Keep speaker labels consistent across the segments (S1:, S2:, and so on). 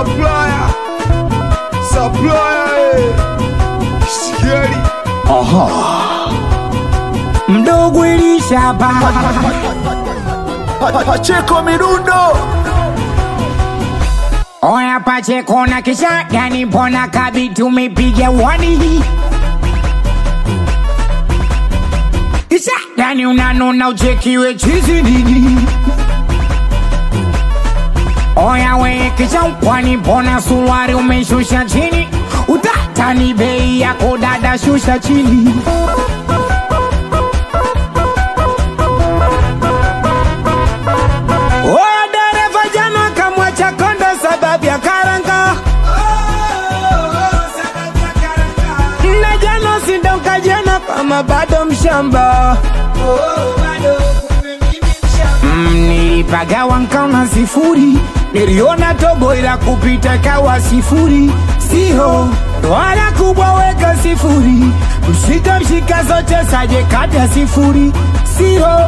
S1: Supplier Shigeri.
S2: Aha. Mdogo ilishaba
S1: Pacheko Mirundo.
S2: Oya Pacheko na kisha gani mbona kabitu umepiga wani kisha gani unanona uchekiwe chizi nini. Oya we kisha kwani mbona suruari umeshusha chini. Utatani bei yako dada shusha chini. Oya dereva jana kamwacha kondo sababu ya karanga. Na jana sindoka jana kama bado mshamba. Nilipagawa nkaona sifuri. Niliona tobo ila kupita kawa sifuri. Siho wala kubwa weka sifuri. Mshika zote saje kata sifuri. Siho.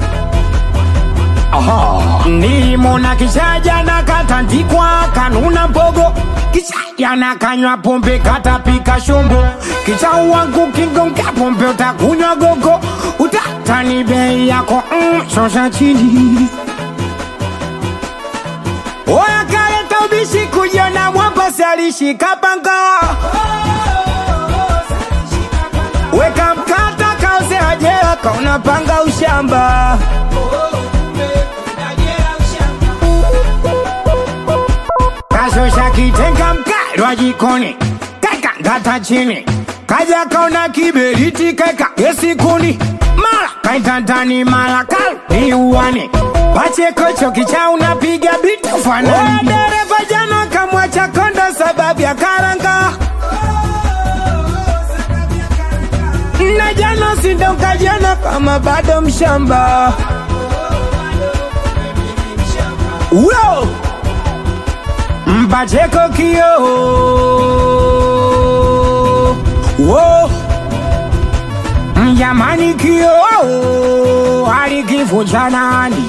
S2: Aha. Nilimona kishaja na katandikwa kanuna mbogo. Kishaja na kanywa pombe katapika shumbo. Kisha wangu kingonga pombe utakunywa gogo. Utatani bei yako shosha chini. Oya kaleta ubishi kujiona mwamba salishika panga. Weka mkata kauze ajea kauna panga ushamba. Kashosha kitenga mkadwa jikoni. Keka ngata chini. Kaja kauna kiberiti keka gesi kuni. Mala kaitantani mala kalu ni uwani. Pacheko choki cha unapiga bitu fanani. Oya dereva jana kamwacha kondo sababu ya karanga. Na jana sindoka jana kama bado mshamba. Uyo Mpacheko kio. Wo Mjamani kio. Halikifu chanani.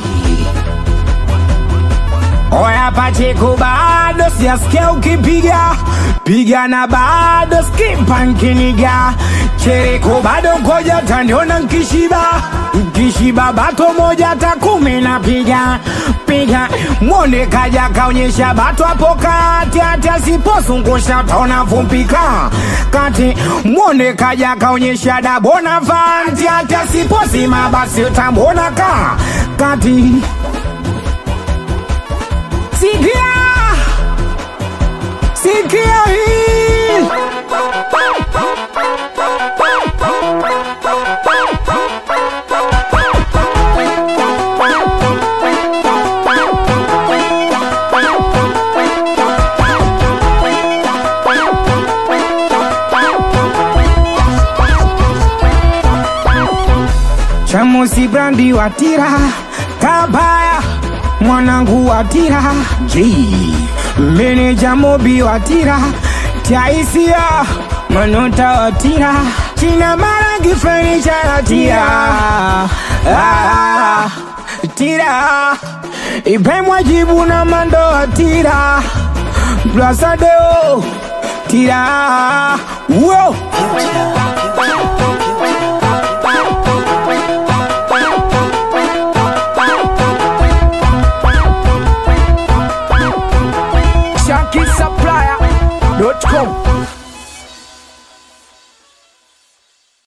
S2: Oya Pacheko bado siyasikia ukipiga. Piga na bado skimpa nkiniga. Chereko bado koja taniona nkishiba. Nkishiba bato moja takumi na piga. Piga mwone kaja kaonyesha bato hapo kati. Ati asiposungusha utaona vumpika. Kati mwone kaja kaonyesha dabona vanti. Ati asiposima basi utamwona ka. Kati Sikia hii. Chamusi brandi watira kabaya. Mwanangu watira meneja mobi watira. Taisia manota watira. China marangi furniture watira. Tira Ipe mwajibu na mando watira. Plaza deo tira. Wow ShankySupplier.com